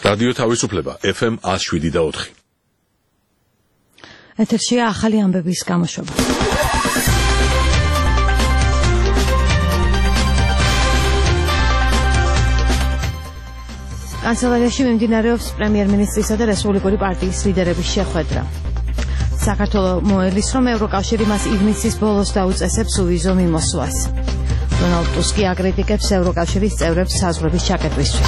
რადიო თავისუფლება FM 107.4. ეთერშია ახალი ამბების გამოშვება. კანცელარიაში მიმდინარეობს პრემიერ-მინისტრისა და რესპუბლიკური პარტიის ლიდერების შეხვედრა. საქართველოს მოელის, რომ ევროკავშირი მას ივნისის ბოლოს დაუწესებს უვიზო მიმოსვლას. დონალდ ტუსკი აკრიტიკებს ევროკავშირის წევრებს საზღვრების ჩაკეტვისთვის.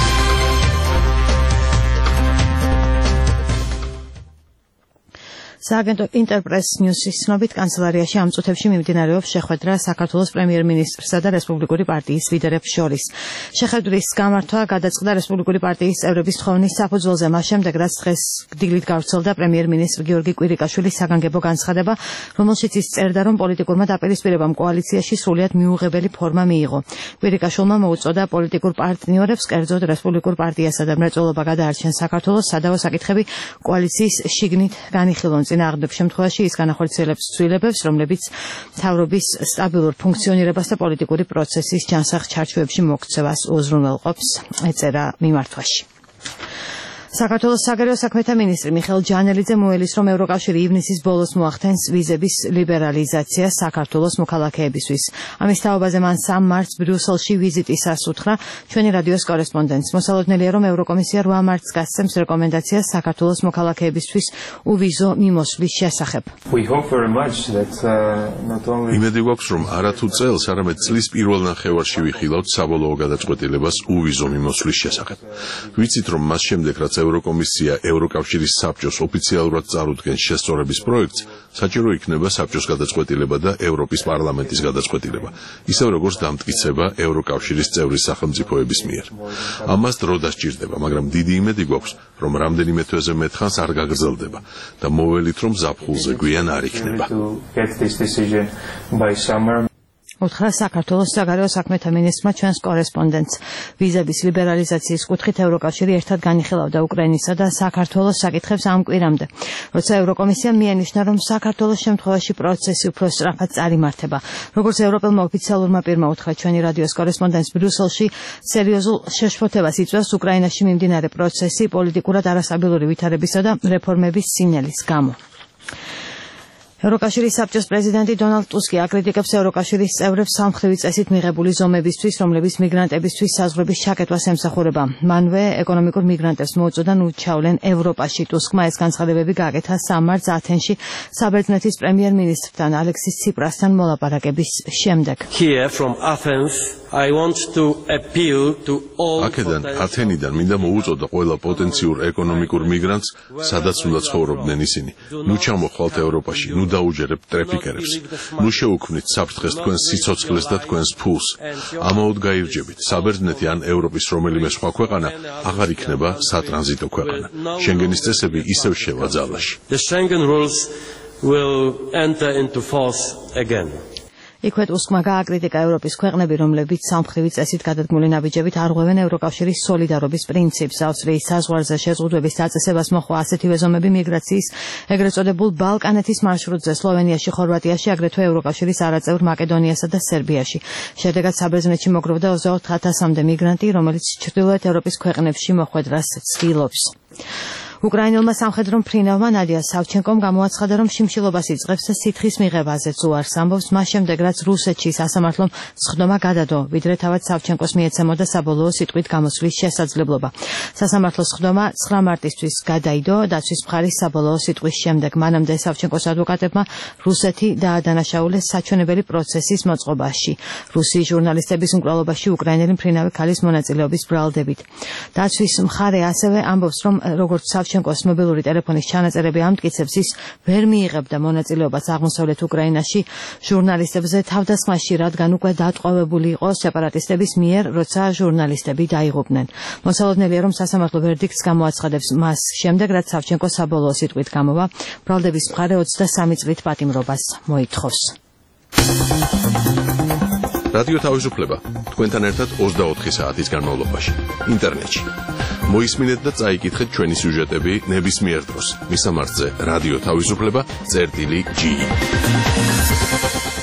სააგენტო ინტერპრეს ნიუსის ცნობით კანცელარიაში ამ წუთებში მიმდინარეობს შეხვედრა საქართველოს პრემიერ-მინისტრსა და რესპუბლიკური პარტიის ლიდერებს შორის. შეხვედრის გამართვა გადაწყდა რესპუბლიკური პარტიის წევრების თხოვნის საფუძველზე, მას შემდეგ, რაც დღეს დილით გავრცელდა პრემიერ-მინისტრ გიორგი კვირიკაშვილის საგანგებო განცხადება, რომელშიც ის წერდა, რომ პოლიტიკურმა დაპირისპირებამ კოალიციაში სრულიად მიუღებელი ფორმა მიიღო. კვირიკაშვილმა მოუწოდა პოლიტიკურ პარტნიორებს, კერძოდ რესპუბლიკურ პარტიასა და მრეწველობა გადაარჩენ საქართველოს, სადავო საკითხები კოალიციის შიგნით განიხილონ. წინააღმდეგ შემთხვევაში ის განახორციელებს ცვლილებებს, რომლებიც მთავრობის სტაბილურ ფუნქციონირებას და პოლიტიკური პროცესის ჯანსაღ ჩარჩოებში მოქცევას უზრუნველყოფს, ეწერა მიმართვაში. საქართველოს საგარეო საქმეთა მინისტრი მიხეილ ჯანელიძე მოელის, რომ ევროკავშირი ივნისის ბოლოს მოახდენს ვიზების ლიბერალიზაციას საქართველოს მოქალაქეებისთვის. ამის თაობაზე მან 3 მარტს ბრიუსელში ვიზიტისას უთხრა ჩვენი რადიოს კორესპონდენტს. მოსალოდნელია, რომ ევროკომისია 8 მარტს გასცემს რეკომენდაციას საქართველოს მოქალაქეებისთვის უვიზო მიმოსვლის შესახებ. იმედი გვაქვს, რომ არათუ წელს, არამედ წლის პირველ ნახევარში ვიხილავთ საბოლოო გადაწყვეტილებას უვიზო მიმოსვლის შესახებ. ვიცით, რომ მას შემდეგ, რაც ევროკომისია ევროკავშირის საბჭოს ოფიციალურად წარუდგენს შესწორების პროექტს, საჭირო იქნება საბჭოს გადაწყვეტილება და ევროპის პარლამენტის გადაწყვეტილება, ისევ როგორც დამტკიცება ევროკავშირის წევრი სახელმწიფოების მიერ. ამას დრო დასჭირდება, მაგრამ დიდი იმედი გვაქვს, რომ რამდენიმე თვეზე მეტხანს არ გაგრძელდება და მოველით, რომ ზაფხულზე გვიან არ იქნება. უთხრა საქართველოს საგარეო საქმეთა მინისტრმა ჩვენს კორესპონდენტს. ვიზების ლიბერალიზაციის კუთხით ევროკავშირი ერთად განიხილავდა უკრაინისა და საქართველოს საკითხებს ამ კვირამდე, როცა ევროკომისია მიანიშნა, რომ საქართველოს შემთხვევაში პროცესი უფრო სწრაფად წარიმართება. როგორც ევროპელმა ოფიციალურმა პირმა უთხრა ჩვენი რადიოს კორესპონდენტს, ბრიუსელში სერიოზულ შეშფოთებას იწვევს უკრაინაში მიმდინარე პროცესი პოლიტიკურად არასტაბილური ვითარებისა და რეფორმების სინელის გამო. ევროკავშირის საბჭოს პრეზიდენტი დონალდ ტუსკი აკრიტიკებს ევროკავშირის წევრებს სამმხრივი წესით მიღებული ზომებისთვის, რომლებიც მიგრანტებისთვის საზღვრების ჩაკეტვას ემსახურება. მანვე ეკონომიკურ მიგრანტებს მოუწოდა ნუ ჩავლენ ევროპაში. ტუსკმა ეს განცხადებები გააკეთა 3 მარტს ათენში საბერძნეთის პრემიერ-მინისტრთან ალექსის ციპრასთან მოლაპარაკების შემდეგ. აქედან ათენიდან მინდა მოუწოდა ყველა პოტენციურ ეკონომიკურ მიგრანტს, სადაც უნდა ცხოვრობდნენ ისინი. ნუ ჩამოხვალთ ევროპაში, ნუ დაუჯერებთ ტრეფიკერებს. ნუ შეუქმნით საფრთხეს თქვენს სიცოცხლეს და თქვენს ფულს. ამაოდ გაირჯებით, საბერძნეთი ან ევროპის რომელიმე სხვა ქვეყანა აღარ იქნება სატრანზიტო ქვეყანა. შენგენის წესები ისევ შევა ძალაში. იქვე ტუსკმა გააკრიტიკა ევროპის ქვეყნები, რომლებიც სამმხრივი წესით გადადგმული ნაბიჯებით არღვევენ ევროკავშირის სოლიდარობის პრინციპს. ავსტრიის საზღვარზე შეზღუდვების დაწესებას მოჰყვა ასეთივე ზომები მიგრაციის ეგრეთ წოდებულ ბალკანეთის მარშრუტზე, სლოვენიაში, ხორვატიაში, აგრეთვე ევროკავშირის არაწევრ მაკედონიასა და სერბიაში. შედეგად საბერძნეთში მოგროვდა 24,000-მდე მიგრანტი, რომელიც ჩრდილოეთ ევროპის ქვეყნებში მოხვედრას ცდილობს. უკრაინელმა სამხედრო მფრინავმა ნადია სავჩენკომ გამოაცხადა, რომ შიმშილობას იწყებს და სითხის მიღებაზეც უარს ამბობს, მას შემდეგ, რაც რუსეთში სასამართლომ სხდომა გადადო, ვიდრე თავად სავჩენკოს მიეცემოდა საბოლოო სიტყვით გამოსვლის შესაძლებლობა. სასამართლოს სხდომა 9 მარტისთვის გადაიდო დაცვის მხარის საბოლოო სიტყვის შემდეგ. მანამდე სავჩენკოს ადვოკატებმა რუსეთი დაადანაშაულეს საჩვენებელი პროცესის მოწყობაში, რუსიის ჟურნალისტების მკვლელობაში უკრაინელი მფრინავი ქალის მონაწილეობის ბრალდებით. დაცვის მხარე ასევე ამბობს, რომ როგორც შევჩენკოს მობილური ტელეფონის ჩანაწერები ამტკიცებს, ის ვერ მიიღებდა მონაწილეობას აღმოსავლეთ უკრაინაში ჟურნალისტებზე თავდასხმაში, რადგან უკვე დატყვევებული იყო სეპარატისტების მიერ, როცა ჟურნალისტები დაიღუპნენ. მოსალოდნელია, რომ სასამართლო ვერდიქტს გამოაცხადებს მას შემდეგ, რაც სავჩენკო საბოლოო სიტყვით გამოვა, ბრალდების მხარე 23 წლით პატიმრობას მოითხოვს. რადიო თავისუფლება თქვენთან ერთად 24 საათის განმავლობაში ინტერნეტში. მოისმინეთ და წაიკითხეთ ჩვენი სიუჟეტები ნებისმიერ დროს. მისამართზე რადიო თავისუფლება.ge